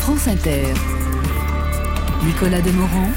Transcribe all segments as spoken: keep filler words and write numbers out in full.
France Inter. Nicolas Demorand.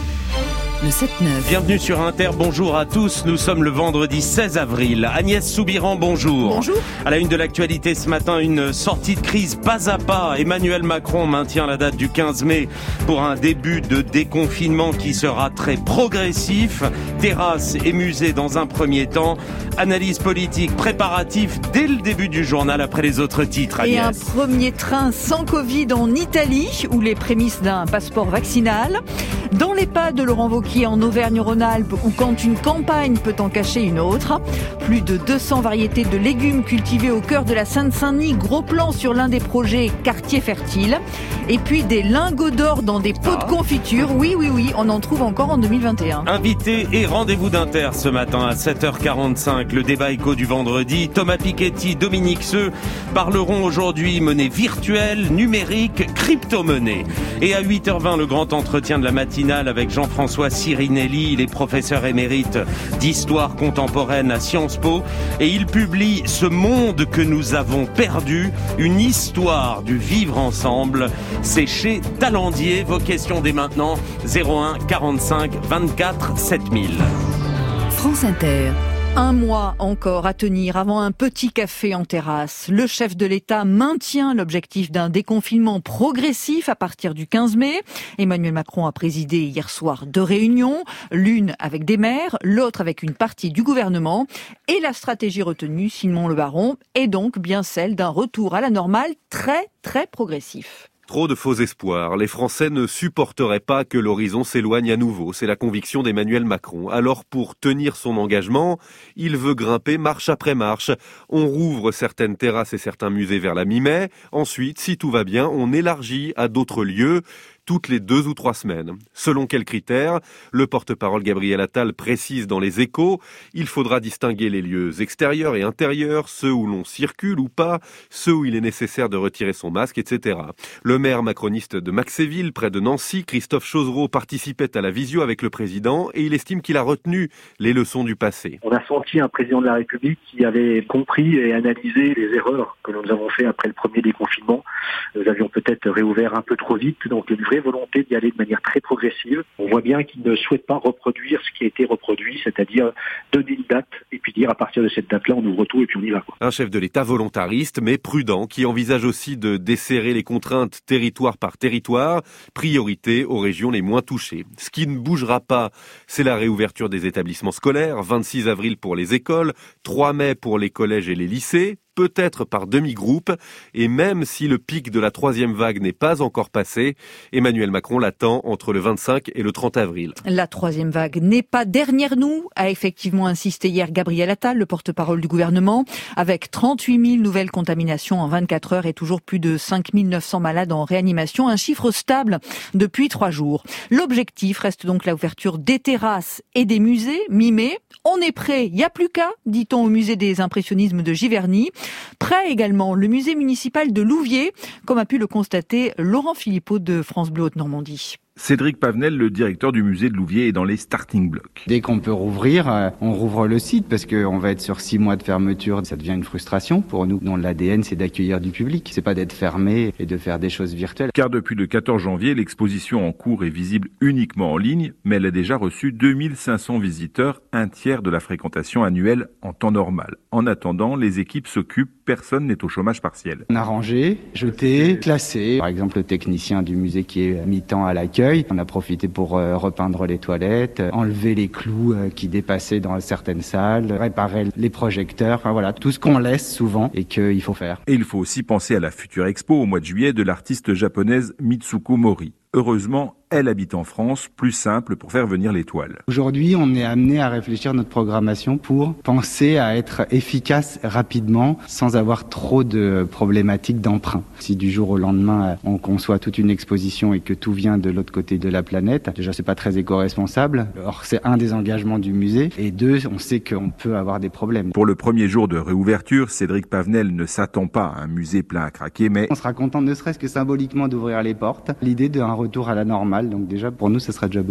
Le sept neuf. Bienvenue sur Inter, bonjour à tous. Nous sommes le vendredi seize avril. Agnès Soubiran, bonjour. Bonjour. À la une de l'actualité ce matin, une sortie de crise pas à pas. Emmanuel Macron maintient la date du quinze mai pour un début de déconfinement qui sera très progressif. Terrasses et musées dans un premier temps. Analyse politique, préparatif dès le début du journal après les autres titres. Agnès. Et un premier train sans Covid en Italie, où les prémices d'un passeport vaccinal. Dans les pas de Laurent Wauquiez en Auvergne-Rhône-Alpes, où quand une campagne peut en cacher une autre. Plus de deux cents variétés de légumes cultivés au cœur de la Seine-Saint-Denis. Gros plan sur l'un des projets Quartier Fertile. Et puis des lingots d'or dans des pots ah. de confiture. Oui, oui, oui, on en trouve encore en deux mille vingt et un. Invité et rendez-vous d'Inter ce matin à sept heures quarante-cinq. Le débat éco du vendredi. Thomas Piketty, Dominique Seux parleront aujourd'hui monnaie virtuelle, numérique, crypto-monnaie. Et à huit heures vingt, le grand entretien de la matinale avec Jean-François Sirinelli. Il est professeur émérite d'histoire contemporaine à Sciences Po. Et il publie Ce monde que nous avons perdu, une histoire du vivre ensemble. C'est chez Talendier. Vos questions dès maintenant, zéro un quarante-cinq vingt-quatre sept mille. France Inter. Un mois encore à tenir avant un petit café en terrasse. Le chef de l'État maintient l'objectif d'un déconfinement progressif à partir du quinze mai. Emmanuel Macron a présidé hier soir deux réunions, l'une avec des maires, l'autre avec une partie du gouvernement. Et la stratégie retenue, Simon Le Baron, est donc bien celle d'un retour à la normale très, très progressif. Trop de faux espoirs. Les Français ne supporteraient pas que l'horizon s'éloigne à nouveau. C'est la conviction d'Emmanuel Macron. Alors, pour tenir son engagement, il veut grimper marche après marche. On rouvre certaines terrasses et certains musées vers la mi-mai. Ensuite, si tout va bien, on élargit à d'autres lieux toutes les deux ou trois semaines. Selon quels critères? Le porte-parole Gabriel Attal précise dans Les Échos, il faudra distinguer les lieux extérieurs et intérieurs, ceux où l'on circule ou pas, ceux où il est nécessaire de retirer son masque, et cetera. Le maire macroniste de Maxéville, près de Nancy, Christophe Chauzereau, participait à la visio avec le président et il estime qu'il a retenu les leçons du passé. On a senti un président de la République qui avait compris et analysé les erreurs que nous avons fait après le premier déconfinement. Nous avions peut-être réouvert un peu trop vite, donc une vraie volonté d'y aller de manière très progressive. On voit bien qu'il ne souhaite pas reproduire ce qui a été reproduit, c'est-à-dire donner une date et puis dire à partir de cette date-là, on ouvre tout et puis on y va. Quoi. Un chef de l'État volontariste mais prudent qui envisage aussi de desserrer les contraintes territoire par territoire, priorité aux régions les moins touchées. Ce qui ne bougera pas, c'est la réouverture des établissements scolaires, vingt-six avril pour les écoles, trois mai pour les collèges et les lycées, peut-être par demi-groupe, et même si le pic de la troisième vague n'est pas encore passé, Emmanuel Macron l'attend entre le vingt-cinq et le trente avril. La troisième vague n'est pas derrière nous, a effectivement insisté hier Gabriel Attal, le porte-parole du gouvernement, avec trente-huit mille nouvelles contaminations en vingt-quatre heures et toujours plus de cinq mille neuf cents malades en réanimation, un chiffre stable depuis trois jours. L'objectif reste donc l'ouverture des terrasses et des musées, mi-mai. On est prêt, il n'y a plus qu'à, dit-on au musée des impressionnismes de Giverny. Prêt également le musée municipal de Louviers, comme a pu le constater Laurent Philippot de France Bleu Haute-Normandie. Cédric Pavenel, le directeur du musée de Louviers, est dans les starting blocks. Dès qu'on peut rouvrir, on rouvre le site parce qu'on va être sur six mois de fermeture. Ça devient une frustration pour nous. Dont l'A D N, c'est d'accueillir du public. C'est pas d'être fermé et de faire des choses virtuelles. Car depuis le quatorze janvier, l'exposition en cours est visible uniquement en ligne, mais elle a déjà reçu deux mille cinq cents visiteurs, un tiers de la fréquentation annuelle en temps normal. En attendant, les équipes s'occupent, personne n'est au chômage partiel. On a rangé, jeté, classé. Par exemple, le technicien du musée qui est mi-temps à l'accueil, on a profité pour euh, repeindre les toilettes, euh, enlever les clous euh, qui dépassaient dans certaines salles, réparer les projecteurs, enfin voilà, tout ce qu'on laisse souvent et qu'il faut faire. Et il faut aussi penser à la future expo au mois de juillet de l'artiste japonaise Mitsuko Mori. Heureusement, elle habite en France, plus simple pour faire venir l'étoile. Aujourd'hui, on est amené à réfléchir notre programmation pour penser à être efficace rapidement sans avoir trop de problématiques d'emprunt. Si du jour au lendemain, on conçoit toute une exposition et que tout vient de l'autre côté de la planète, déjà c'est pas très éco-responsable. Or, c'est un des engagements du musée et deux, on sait qu'on peut avoir des problèmes. Pour le premier jour de réouverture, Cédric Pavenel ne s'attend pas à un musée plein à craquer, mais on sera content ne serait-ce que symboliquement d'ouvrir les portes. L'idée d'un retour à la normale. Donc déjà, pour nous, ce sera déjà beaucoup.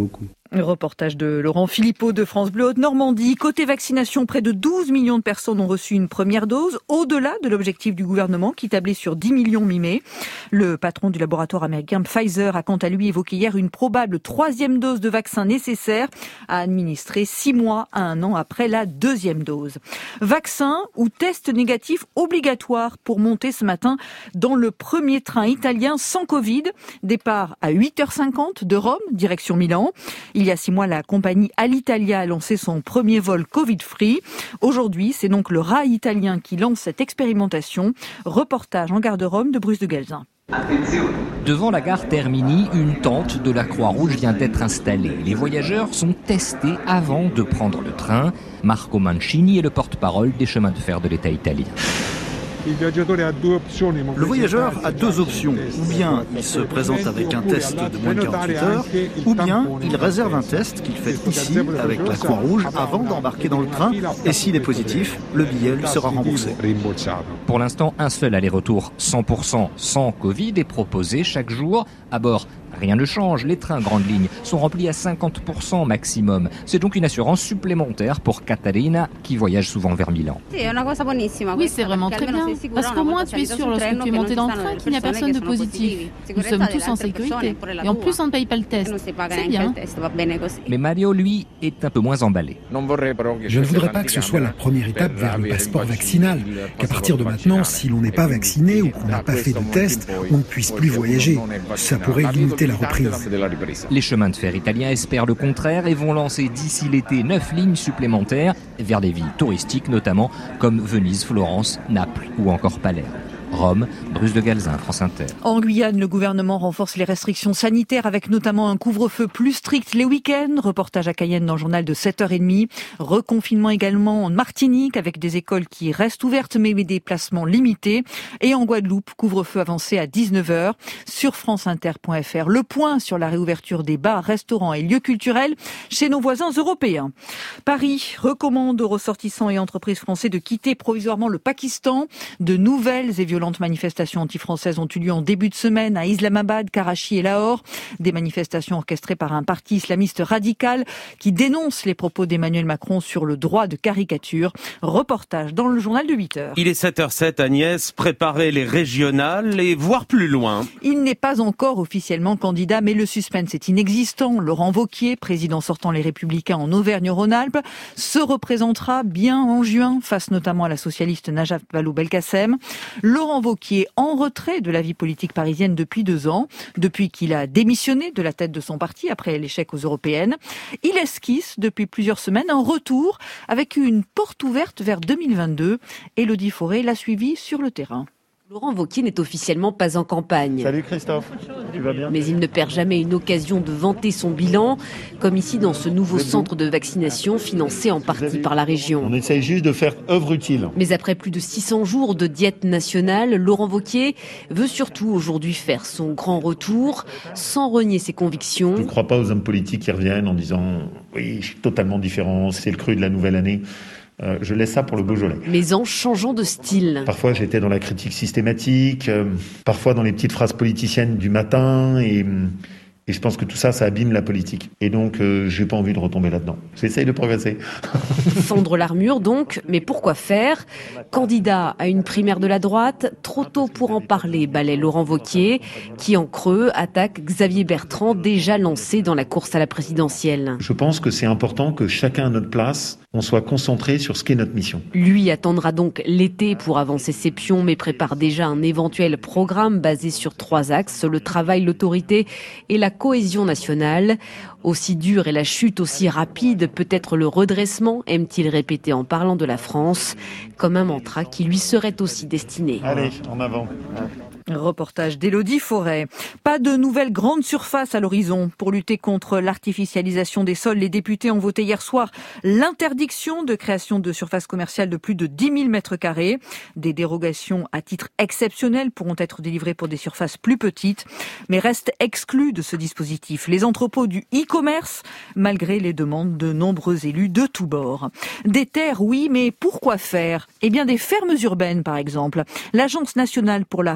Reportage de Laurent Philippot de France Bleu Haute-Normandie. Côté vaccination, près de douze millions de personnes ont reçu une première dose, au-delà de l'objectif du gouvernement qui tablait sur dix millions mi-mai. Le patron du laboratoire américain Pfizer a quant à lui évoqué hier une probable troisième dose de vaccin nécessaire à administrer six mois à un an après la deuxième dose. Vaccin ou test négatif obligatoire pour monter ce matin dans le premier train italien sans Covid. Départ à huit heures cinquante de Rome, direction Milan. Il y a six mois, la compagnie Alitalia a lancé son premier vol Covid-free. Aujourd'hui, c'est donc le rail italien qui lance cette expérimentation. Reportage en gare de Rome de Bruce de Galzin. Devant la gare Termini, une tente de la Croix-Rouge vient d'être installée. Les voyageurs sont testés avant de prendre le train. Marco Mancini est le porte-parole des chemins de fer de l'État italien. Le voyageur a deux options. Ou bien il se présente avec un test de moins de quarante-huit heures, ou bien il réserve un test qu'il fait ici avec la Croix-Rouge avant d'embarquer dans le train. Et s'il est positif, le billet lui sera remboursé. Pour l'instant, un seul aller-retour cent pour cent sans Covid est proposé chaque jour. À bord, rien ne change. Les trains grandes lignes sont remplis à cinquante pour cent maximum. C'est donc une assurance supplémentaire pour Catarina qui voyage souvent vers Milan. Oui, c'est vraiment très bien. Parce qu'au moins, tu es sûr lorsque tu es monté dans le train qu'il n'y a personne de positif. Nous sommes tous en sécurité. Et en plus, on ne paye pas le test. C'est bien. Mais Mario, lui, est un peu moins emballé. Je ne voudrais pas que ce soit la première étape vers le passeport vaccinal. Qu'à partir de maintenant, si l'on n'est pas vacciné ou qu'on n'a pas fait de test, on ne puisse plus voyager. Ça pourrait limiter la reprise. Les chemins de fer italiens espèrent le contraire et vont lancer d'ici l'été neuf lignes supplémentaires vers des villes touristiques notamment comme Venise, Florence, Naples ou encore Palerme. Rome, Bruce de Galzin, France Inter. En Guyane, le gouvernement renforce les restrictions sanitaires avec notamment un couvre-feu plus strict les week-ends. Reportage à Cayenne dans le journal de sept heures trente. Reconfinement également en Martinique avec des écoles qui restent ouvertes mais des déplacements limités. Et en Guadeloupe, couvre-feu avancé à dix-neuf heures. Sur franceinter point f r, le point sur la réouverture des bars, restaurants et lieux culturels chez nos voisins européens. Paris recommande aux ressortissants et entreprises français de quitter provisoirement le Pakistan. De nouvelles et violentes violentes manifestations anti-françaises ont eu lieu en début de semaine à Islamabad, Karachi et Lahore. Des manifestations orchestrées par un parti islamiste radical qui dénonce les propos d'Emmanuel Macron sur le droit de caricature. Reportage dans le journal de huit heures. Il est sept heures zéro sept, Agnès. Préparez les régionales et voir plus loin. Il n'est pas encore officiellement candidat, mais le suspense est inexistant. Laurent Wauquiez, président sortant Les Républicains en Auvergne-Rhône-Alpes, se représentera bien en juin, face notamment à la socialiste Najat Vallaud-Belkacem. Laurent Wauquiez en retrait de la vie politique parisienne depuis deux ans, depuis qu'il a démissionné de la tête de son parti après l'échec aux européennes. Il esquisse depuis plusieurs semaines un retour avec une porte ouverte vers deux mille vingt-deux. Élodie Fauré l'a suivi sur le terrain. Laurent Wauquiez n'est officiellement pas en campagne. Salut Christophe, tu vas bien ? Mais il ne perd jamais une occasion de vanter son bilan, comme ici dans ce nouveau centre de vaccination financé en partie par la région. On essaye juste de faire œuvre utile. Mais après plus de six cents jours de diète nationale, Laurent Wauquiez veut surtout aujourd'hui faire son grand retour, sans renier ses convictions. Je ne crois pas aux hommes politiques qui reviennent en disant « oui, je suis totalement différent, c'est le cru de la nouvelle année ». Euh, je laisse ça pour le Beaujolais. Mais en changeant de style. Parfois, j'étais dans la critique systématique, euh, parfois dans les petites phrases politiciennes du matin, et, et je pense que tout ça, ça abîme la politique. Et donc, euh, j'ai pas envie de retomber là-dedans. J'essaye de progresser. Fendre l'armure, donc, mais pourquoi faire ? Candidat à une primaire de la droite, trop tôt pour en parler, balaie Laurent Wauquiez, qui en creux attaque Xavier Bertrand, déjà lancé dans la course à la présidentielle. Je pense que c'est important que chacun à notre place, on soit concentré sur ce qu'est notre mission. Lui attendra donc l'été pour avancer ses pions, mais prépare déjà un éventuel programme basé sur trois axes, le travail, l'autorité et la cohésion nationale. Aussi dure et la chute aussi rapide, peut-être le redressement, aime-t-il répéter en parlant de la France, comme un mantra qui lui serait aussi destiné. Allez, en avant. Reportage d'Élodie Fauré. Pas de nouvelles grandes surfaces à l'horizon. Pour lutter contre l'artificialisation des sols, les députés ont voté hier soir l'interdiction de création de surfaces commerciales de plus de dix mille mètres carrés. Des dérogations à titre exceptionnel pourront être délivrées pour des surfaces plus petites, mais restent exclus de ce dispositif les entrepôts du e-commerce, malgré les demandes de nombreux élus de tous bords. Des terres, oui, mais pourquoi faire ? Eh bien, des fermes urbaines, par exemple. L'Agence nationale pour la rénovation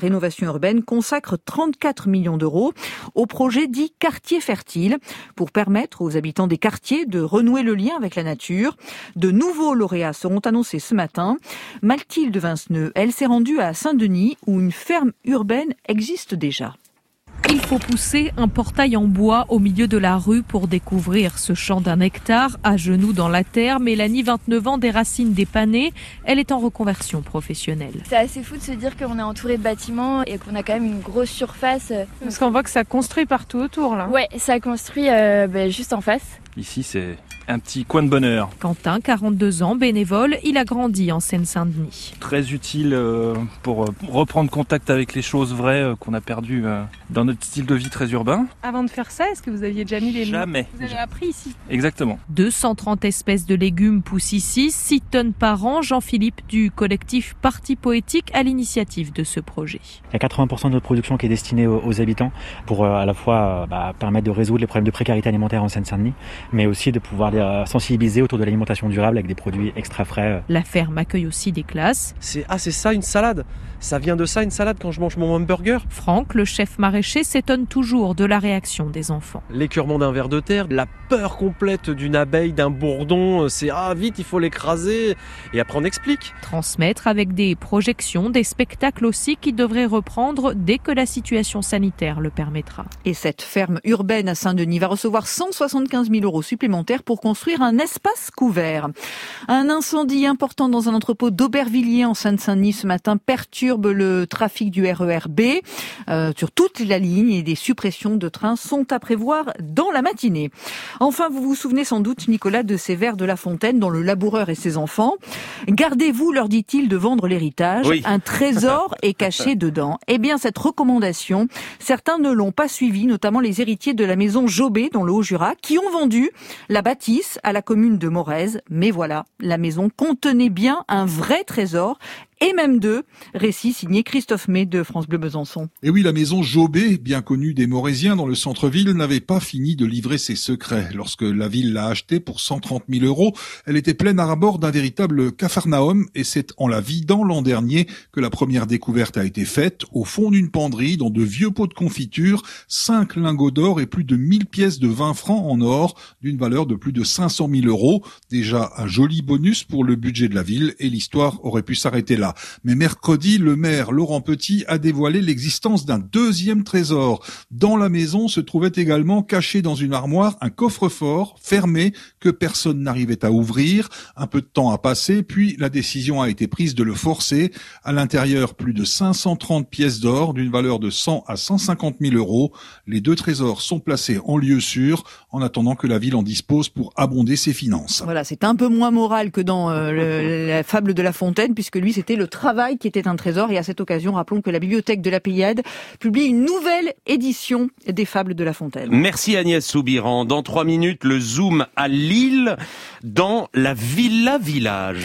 rénovation urbaine consacre trente-quatre millions d'euros au projet dit quartier fertile pour permettre aux habitants des quartiers de renouer le lien avec la nature. De nouveaux lauréats seront annoncés ce matin. Mathilde Vinceneux, elle s'est rendue à Saint-Denis où une ferme urbaine existe déjà. Il faut pousser un portail en bois au milieu de la rue pour découvrir ce champ d'un hectare. À genoux dans la terre, Mélanie, vingt-neuf ans, des racines dépanées. Elle est en reconversion professionnelle. C'est assez fou de se dire qu'on est entouré de bâtiments et qu'on a quand même une grosse surface. Parce qu'on voit que ça construit partout autour là. Ouais, ça construit euh, bah, juste en face. Ici, c'est un petit coin de bonheur. Quentin, quarante-deux ans, bénévole, il a grandi en Seine-Saint-Denis. Très utile pour reprendre contact avec les choses vraies qu'on a perdues dans notre style de vie très urbain. Avant de faire ça, est-ce que vous aviez déjà mis les Jamais. Vous avez appris ici? Exactement. deux cent trente espèces de légumes poussent ici, six tonnes par an. Jean-Philippe du collectif Parti Poétique à l'initiative de ce projet. Il y a quatre-vingts pour cent de notre production qui est destinée aux, aux habitants pour euh, à la fois euh, bah, permettre de résoudre les problèmes de précarité alimentaire en Seine-Saint-Denis, mais aussi de pouvoir les sensibiliser autour de l'alimentation durable avec des produits extra frais. La ferme accueille aussi des classes. C'est, ah, c'est ça une salade? Ça vient de ça une salade quand je mange mon hamburger? Franck, le chef maraîcher, s'étonne toujours de la réaction des enfants. L'écœurement d'un ver de terre, la peur complète d'une abeille, d'un bourdon, c'est ah vite il faut l'écraser et après on explique. Transmettre avec des projections, des spectacles aussi qui devraient reprendre dès que la situation sanitaire le permettra. Et cette ferme urbaine à Saint-Denis va recevoir cent soixante-quinze mille euros supplémentaires pour construire un espace couvert. Un incendie important dans un entrepôt d'Aubervilliers en Seine-Saint-Denis ce matin perturbe le trafic du R E R B euh, sur toute la ligne et des suppressions de trains sont à prévoir dans la matinée. Enfin, vous vous souvenez sans doute, Nicolas, de ces vers de La Fontaine dont le laboureur et ses enfants. Gardez-vous, leur dit-il, de vendre l'héritage. Oui. Un trésor est caché dedans. Eh bien, cette recommandation, certains ne l'ont pas suivie, notamment les héritiers de la maison Jobé dans le Haut-Jura, qui ont vendu la bâtisse à la commune de Morez. Mais voilà, la maison contenait bien un vrai trésor. Et même deux. Récit signé Christophe May de France Bleu Besançon. Et oui, la maison Jobé, bien connue des Morésiens dans le centre-ville, n'avait pas fini de livrer ses secrets. Lorsque la ville l'a achetée pour cent trente mille euros, elle était pleine à bord d'un véritable capharnaüm et c'est en la vidant l'an dernier que la première découverte a été faite. Au fond d'une penderie, dans de vieux pots de confiture, cinq lingots d'or et plus de mille pièces de vingt francs en or d'une valeur de plus de cinq cent mille euros. Déjà un joli bonus pour le budget de la ville et l'histoire aurait pu s'arrêter là. Mais mercredi, le maire Laurent Petit a dévoilé l'existence d'un deuxième trésor. Dans la maison se trouvait également caché dans une armoire un coffre-fort fermé que personne n'arrivait à ouvrir. Un peu de temps a passé, puis la décision a été prise de le forcer. À l'intérieur, plus de cinq cent trente pièces d'or d'une valeur de cent à cent cinquante mille euros. Les deux trésors sont placés en lieu sûr en attendant que la ville en dispose pour abonder ses finances. Voilà, c'est un peu moins moral que dans euh, le, la fable de La Fontaine puisque lui c'était le travail qui était un trésor. Et à cette occasion, rappelons que la Bibliothèque de la Pléiade publie une nouvelle édition des Fables de La Fontaine. Merci Agnès Soubiran. Dans trois minutes, le zoom à Lille, dans la Villa Village.